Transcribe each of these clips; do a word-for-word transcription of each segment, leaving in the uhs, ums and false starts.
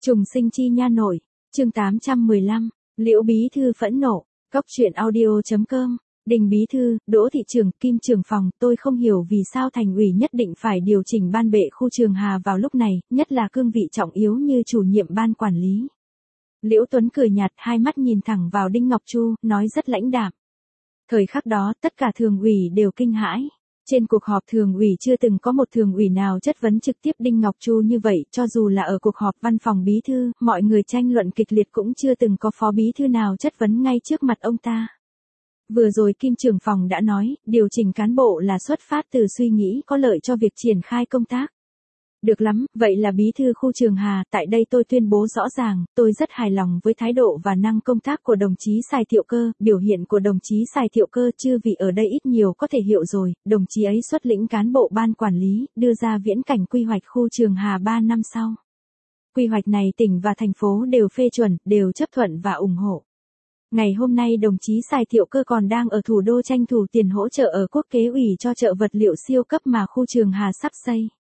Trùng sinh chi nha nội, chương tám trăm mười lăm, Liễu bí thư phẫn nộ, cóc truyện audio chấm com, Đình bí thư, Đỗ thị trưởng, Kim trưởng phòng, tôi không hiểu vì sao thành ủy nhất định phải điều chỉnh ban bệ khu Trường Hà vào lúc này, nhất là cương vị trọng yếu như chủ nhiệm ban quản lý. Liễu Tuấn cười nhạt, hai mắt nhìn thẳng vào Đinh Ngọc Chu, nói rất lãnh đạm. Thời khắc đó, tất cả thường ủy đều kinh hãi. Trên cuộc họp thường ủy chưa từng có một thường ủy nào chất vấn trực tiếp Đinh Ngọc Chu như vậy, cho dù là ở cuộc họp văn phòng bí thư, mọi người tranh luận kịch liệt cũng chưa từng có phó bí thư nào chất vấn ngay trước mặt ông ta. Vừa rồi Kim trưởng phòng đã nói, điều chỉnh cán bộ là xuất phát từ suy nghĩ có lợi cho việc triển khai công tác. Được lắm, vậy là bí thư khu Trường Hà, tại đây tôi tuyên bố rõ ràng, tôi rất hài lòng với thái độ và năng công tác của đồng chí Sài Thiệu Cơ, biểu hiện của đồng chí Sài Thiệu Cơ chưa vì ở đây ít nhiều có thể hiểu rồi, đồng chí ấy xuất lĩnh cán bộ ban quản lý, đưa ra viễn cảnh quy hoạch khu Trường Hà ba năm sau. Quy hoạch này tỉnh và thành phố đều phê chuẩn, đều chấp thuận và ủng hộ. Ngày hôm nay đồng chí Sài Thiệu Cơ còn đang ở thủ đô tranh thủ tiền hỗ trợ ở Quốc kế ủy cho chợ vật liệu siêu cấp mà khu Trường Hà sắp xây.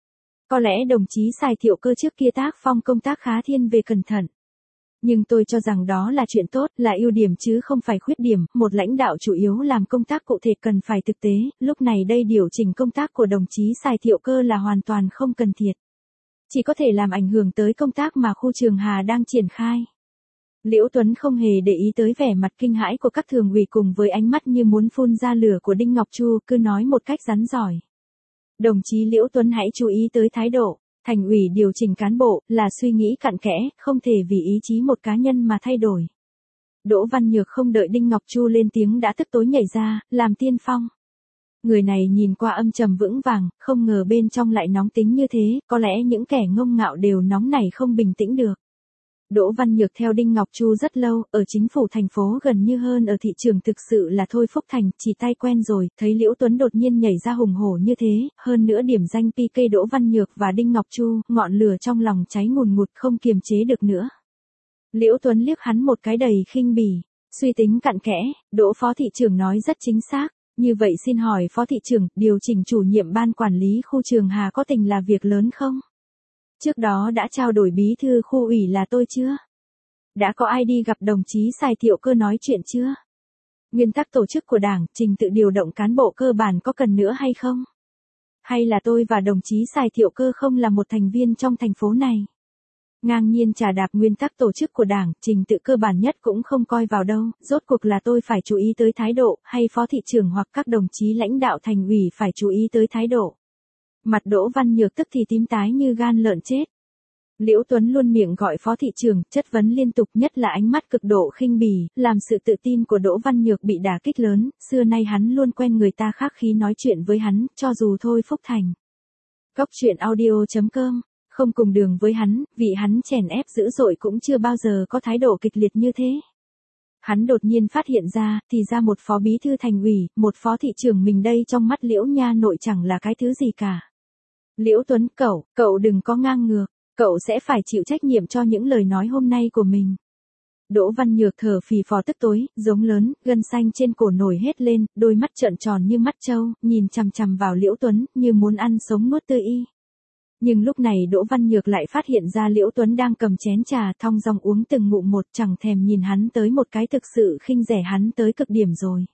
Có lẽ đồng chí Sài Thiệu Cơ trước kia tác phong công tác khá thiên về cẩn thận. Nhưng tôi cho rằng đó là chuyện tốt, là ưu điểm chứ không phải khuyết điểm, một lãnh đạo chủ yếu làm công tác cụ thể cần phải thực tế, lúc này đây điều chỉnh công tác của đồng chí Sài Thiệu Cơ là hoàn toàn không cần thiết. Chỉ có thể làm ảnh hưởng tới công tác mà khu Trường Hà đang triển khai. Liễu Tuấn không hề để ý tới vẻ mặt kinh hãi của các thường ủy cùng với ánh mắt như muốn phun ra lửa của Đinh Ngọc Chu, cứ nói một cách rắn giỏi. Đồng chí Liễu Tuấn hãy chú ý tới thái độ, thành ủy điều chỉnh cán bộ, là suy nghĩ cặn kẽ, không thể vì ý chí một cá nhân mà thay đổi. Đỗ Văn Nhược không đợi Đinh Ngọc Chu lên tiếng đã tức tối nhảy ra, làm tiên phong. Người này nhìn qua âm trầm vững vàng, không ngờ bên trong lại nóng tính như thế, có lẽ những kẻ ngông ngạo đều nóng nảy không bình tĩnh được. Đỗ Văn Nhược theo Đinh Ngọc Chu rất lâu, ở chính phủ thành phố gần như hơn ở thị trường thực sự là Thôi Phúc Thành, chỉ tay quen rồi, thấy Liễu Tuấn đột nhiên nhảy ra hùng hổ như thế, hơn nữa điểm danh pi kê Đỗ Văn Nhược và Đinh Ngọc Chu, ngọn lửa trong lòng cháy ngùn ngụt không kiềm chế được nữa. Liễu Tuấn liếc hắn một cái đầy khinh bỉ, suy tính cặn kẽ, Đỗ phó thị trưởng nói rất chính xác, như vậy xin hỏi phó thị trưởng, điều chỉnh chủ nhiệm ban quản lý khu Trường Hà có tình là việc lớn không? Trước đó đã trao đổi bí thư khu ủy là tôi chưa? Đã có ai đi gặp đồng chí Sài Thiệu Cơ nói chuyện chưa? Nguyên tắc tổ chức của Đảng, trình tự điều động cán bộ cơ bản có cần nữa hay không? Hay là tôi và đồng chí Sài Thiệu Cơ không là một thành viên trong thành phố này? Ngang nhiên trà đạp nguyên tắc tổ chức của Đảng, trình tự cơ bản nhất cũng không coi vào đâu, rốt cuộc là tôi phải chú ý tới thái độ, hay phó thị trưởng hoặc các đồng chí lãnh đạo thành ủy phải chú ý tới thái độ. Mặt Đỗ Văn Nhược tức thì tím tái như gan lợn chết. Liễu Tuấn luôn miệng gọi phó thị trưởng, chất vấn liên tục, nhất là ánh mắt cực độ khinh bỉ, làm sự tự tin của Đỗ Văn Nhược bị đả kích lớn, xưa nay hắn luôn quen người ta khác khí nói chuyện với hắn, cho dù Thôi Phúc Thành. Cóc truyện audio chấm com, không cùng đường với hắn, vì hắn chèn ép dữ dội cũng chưa bao giờ có thái độ kịch liệt như thế. Hắn đột nhiên phát hiện ra, thì ra một phó bí thư thành ủy, một phó thị trưởng mình đây trong mắt Liễu nha nội chẳng là cái thứ gì cả. Liễu Tuấn, cậu, cậu đừng có ngang ngược, cậu sẽ phải chịu trách nhiệm cho những lời nói hôm nay của mình. Đỗ Văn Nhược thở phì phò tức tối, giống lớn, gân xanh trên cổ nổi hết lên, đôi mắt trợn tròn như mắt trâu, nhìn chằm chằm vào Liễu Tuấn, như muốn ăn sống nuốt tươi y. Nhưng lúc này Đỗ Văn Nhược lại phát hiện ra Liễu Tuấn đang cầm chén trà thong dong uống từng ngụm một, chẳng thèm nhìn hắn tới một cái, thực sự khinh rẻ hắn tới cực điểm rồi.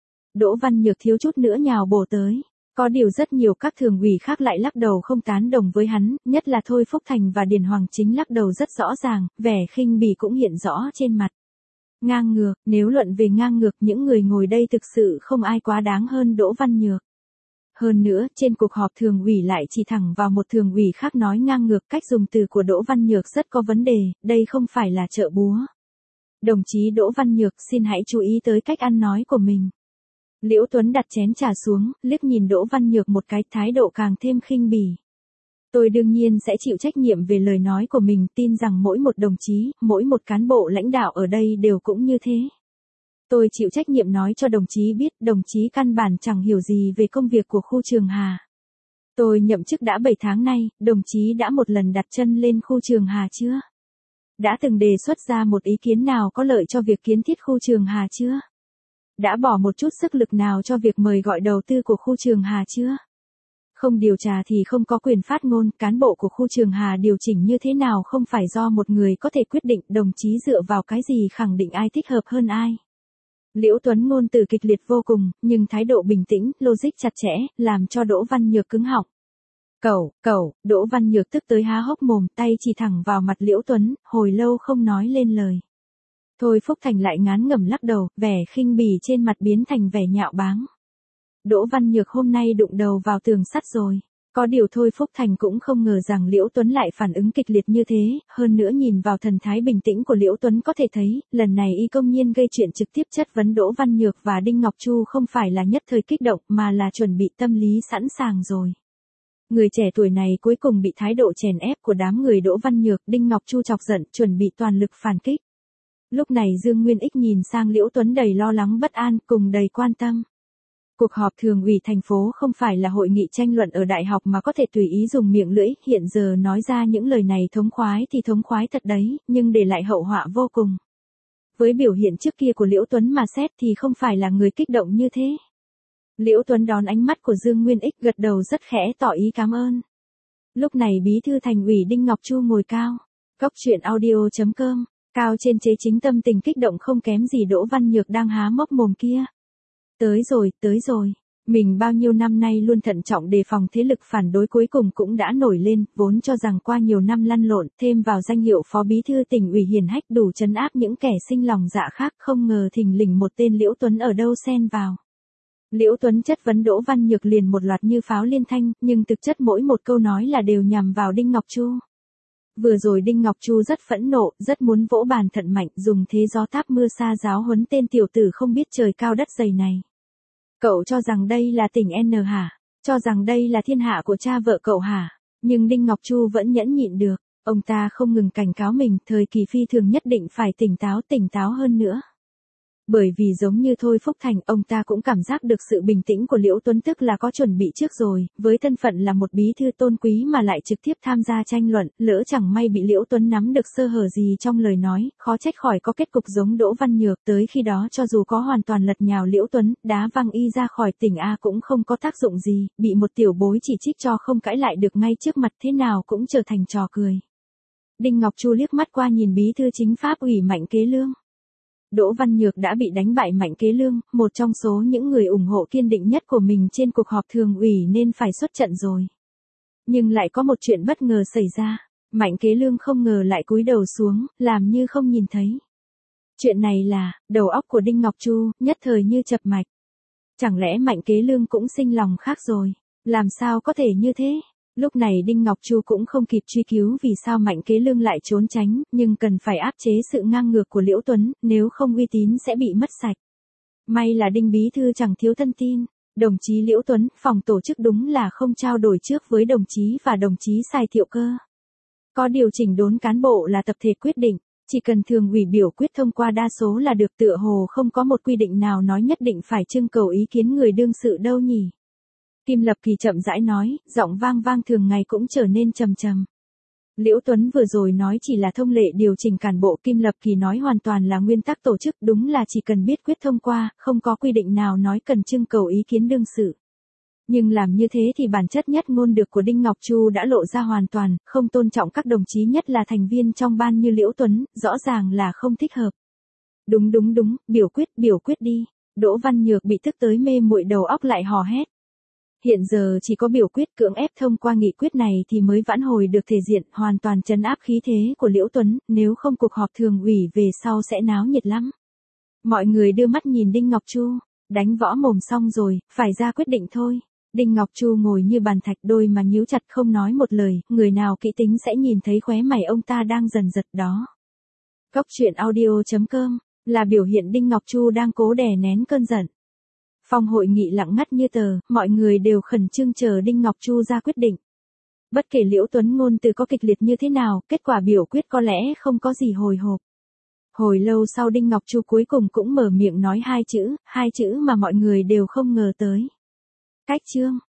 Đỗ Văn Nhược thiếu chút nữa nhào bổ tới. Có điều rất nhiều các thường ủy khác lại lắc đầu không tán đồng với hắn, nhất là Thôi Phúc Thành và Điền Hoàng Chính lắc đầu rất rõ ràng, vẻ khinh bỉ cũng hiện rõ trên mặt. Ngang ngược, nếu luận về ngang ngược những người ngồi đây thực sự không ai quá đáng hơn Đỗ Văn Nhược. Hơn nữa, trên cuộc họp thường ủy lại chỉ thẳng vào một thường ủy khác nói ngang ngược, cách dùng từ của Đỗ Văn Nhược rất có vấn đề, đây không phải là chợ búa. Đồng chí Đỗ Văn Nhược xin hãy chú ý tới cách ăn nói của mình. Liễu Tuấn đặt chén trà xuống, liếc nhìn Đỗ Văn Nhược một cái, thái độ càng thêm khinh bỉ. Tôi đương nhiên sẽ chịu trách nhiệm về lời nói của mình, tin rằng mỗi một đồng chí, mỗi một cán bộ lãnh đạo ở đây đều cũng như thế. Tôi chịu trách nhiệm nói cho đồng chí biết, đồng chí căn bản chẳng hiểu gì về công việc của khu Trường Hà. Tôi nhậm chức đã bảy tháng nay, đồng chí đã một lần đặt chân lên khu Trường Hà chưa? Đã từng đề xuất ra một ý kiến nào có lợi cho việc kiến thiết khu Trường Hà chưa? Đã bỏ một chút sức lực nào cho việc mời gọi đầu tư của khu Trường Hà chưa? Không điều tra thì không có quyền phát ngôn, cán bộ của khu Trường Hà điều chỉnh như thế nào không phải do một người có thể quyết định, đồng chí dựa vào cái gì khẳng định ai thích hợp hơn ai. Liễu Tuấn ngôn từ kịch liệt vô cùng, nhưng thái độ bình tĩnh, logic chặt chẽ, làm cho Đỗ Văn Nhược cứng họng. Cẩu, cẩu, Đỗ Văn Nhược tức tới há hốc mồm, tay chỉ thẳng vào mặt Liễu Tuấn, hồi lâu không nói lên lời. Thôi Phúc Thành lại ngán ngẩm lắc đầu, vẻ khinh bỉ trên mặt biến thành vẻ nhạo báng. Đỗ Văn Nhược hôm nay đụng đầu vào tường sắt rồi. Có điều Thôi Phúc Thành cũng không ngờ rằng Liễu Tuấn lại phản ứng kịch liệt như thế, hơn nữa nhìn vào thần thái bình tĩnh của Liễu Tuấn có thể thấy, lần này y công nhiên gây chuyện trực tiếp chất vấn Đỗ Văn Nhược và Đinh Ngọc Chu không phải là nhất thời kích động mà là chuẩn bị tâm lý sẵn sàng rồi. Người trẻ tuổi này cuối cùng bị thái độ chèn ép của đám người Đỗ Văn Nhược, Đinh Ngọc Chu chọc giận, chuẩn bị toàn lực phản kích. Lúc này Dương Nguyên Ích nhìn sang Liễu Tuấn đầy lo lắng bất an, cùng đầy quan tâm. Cuộc họp thường ủy thành phố không phải là hội nghị tranh luận ở đại học mà có thể tùy ý dùng miệng lưỡi, hiện giờ nói ra những lời này thống khoái thì thống khoái thật đấy, nhưng để lại hậu họa vô cùng. Với biểu hiện trước kia của Liễu Tuấn mà xét thì không phải là người kích động như thế. Liễu Tuấn đón ánh mắt của Dương Nguyên Ích gật đầu rất khẽ tỏ ý cảm ơn. Lúc này bí thư thành ủy Đinh Ngọc Chu ngồi cao. Cốc truyện audio chấm com, cao trên chế chính tâm tình kích động không kém gì Đỗ Văn Nhược đang há mốc mồm kia. Tới rồi, tới rồi. Mình bao nhiêu năm nay luôn thận trọng đề phòng thế lực phản đối cuối cùng cũng đã nổi lên, vốn cho rằng qua nhiều năm lăn lộn, thêm vào danh hiệu phó bí thư tỉnh ủy hiển hách đủ trấn áp những kẻ sinh lòng dạ khác, không ngờ thình lình một tên Liễu Tuấn ở đâu xen vào. Liễu Tuấn chất vấn Đỗ Văn Nhược liền một loạt như pháo liên thanh, nhưng thực chất mỗi một câu nói là đều nhằm vào Đinh Ngọc Chu. Vừa rồi Đinh Ngọc Chu rất phẫn nộ, rất muốn vỗ bàn thận mạnh, dùng thế gió táp mưa sa giáo huấn tên tiểu tử không biết trời cao đất dày này. Cậu cho rằng đây là tỉnh N hả? Cho rằng đây là thiên hạ của cha vợ cậu hả? Nhưng Đinh Ngọc Chu vẫn nhẫn nhịn được, ông ta không ngừng cảnh cáo mình, thời kỳ phi thường nhất định phải tỉnh táo tỉnh táo hơn nữa. Bởi vì giống như Thôi Phúc Thành, ông ta cũng cảm giác được sự bình tĩnh của Liễu Tuấn tức là có chuẩn bị trước rồi, với thân phận là một bí thư tôn quý mà lại trực tiếp tham gia tranh luận, lỡ chẳng may bị Liễu Tuấn nắm được sơ hở gì trong lời nói, khó trách khỏi có kết cục giống Đỗ Văn Nhược, tới khi đó cho dù có hoàn toàn lật nhào Liễu Tuấn, đá văng y ra khỏi tỉnh A cũng không có tác dụng gì, bị một tiểu bối chỉ trích cho không cãi lại được ngay trước mặt thế nào cũng trở thành trò cười. Đinh Ngọc Chu liếc mắt qua nhìn bí thư chính pháp ủy Mạnh Kế Lương. Đỗ Văn Nhược đã bị đánh bại Mạnh Kế Lương, một trong số những người ủng hộ kiên định nhất của mình trên cuộc họp thường ủy nên phải xuất trận rồi. Nhưng lại có một chuyện bất ngờ xảy ra, Mạnh Kế Lương không ngờ lại cúi đầu xuống, làm như không nhìn thấy. Chuyện này là, đầu óc của Đinh Ngọc Chu, nhất thời như chập mạch. Chẳng lẽ Mạnh Kế Lương cũng sinh lòng khác rồi, làm sao có thể như thế? Lúc này Đinh Ngọc Chu cũng không kịp truy cứu vì sao Mạnh Kế Lương lại trốn tránh, nhưng cần phải áp chế sự ngang ngược của Liễu Tuấn, nếu không uy tín sẽ bị mất sạch. May là Đinh bí thư chẳng thiếu thân tin, đồng chí Liễu Tuấn, phòng tổ chức đúng là không trao đổi trước với đồng chí và đồng chí Sài Thiệu Cơ. Có điều chỉnh đốn cán bộ là tập thể quyết định, chỉ cần thường ủy biểu quyết thông qua đa số là được, tựa hồ không có một quy định nào nói nhất định phải trưng cầu ý kiến người đương sự đâu nhỉ. Kim Lập Kỳ chậm rãi nói, giọng vang vang thường ngày cũng trở nên trầm trầm. Liễu Tuấn vừa rồi nói chỉ là thông lệ điều chỉnh cán bộ, Kim Lập Kỳ nói hoàn toàn là nguyên tắc tổ chức, đúng là chỉ cần biết quyết thông qua, không có quy định nào nói cần trưng cầu ý kiến đương sự. Nhưng làm như thế thì bản chất nhất ngôn được của Đinh Ngọc Chu đã lộ ra hoàn toàn, không tôn trọng các đồng chí nhất là thành viên trong ban như Liễu Tuấn, rõ ràng là không thích hợp. Đúng đúng đúng, biểu quyết, biểu quyết đi. Đỗ Văn Nhược bị tức tới mê muội đầu óc lại hò hét. Hiện giờ chỉ có biểu quyết cưỡng ép thông qua nghị quyết này thì mới vãn hồi được thể diện, hoàn toàn trấn áp khí thế của Liễu Tuấn, nếu không cuộc họp thường ủy về sau sẽ náo nhiệt lắm. Mọi người đưa mắt nhìn Đinh Ngọc Chu, đánh võ mồm xong rồi, phải ra quyết định thôi. Đinh Ngọc Chu ngồi như bàn thạch, đôi mà nhíu chặt không nói một lời, người nào kỹ tính sẽ nhìn thấy khóe mày ông ta đang dần giật đó. Cốc truyện audio chấm com là biểu hiện Đinh Ngọc Chu đang cố đè nén cơn giận. Phòng hội nghị lặng ngắt như tờ, mọi người đều khẩn trương chờ Đinh Ngọc Chu ra quyết định. Bất kể Liễu Tuấn ngôn từ có kịch liệt như thế nào, kết quả biểu quyết có lẽ không có gì hồi hộp. Hồi lâu sau Đinh Ngọc Chu cuối cùng cũng mở miệng nói hai chữ, hai chữ mà mọi người đều không ngờ tới. Cách chương.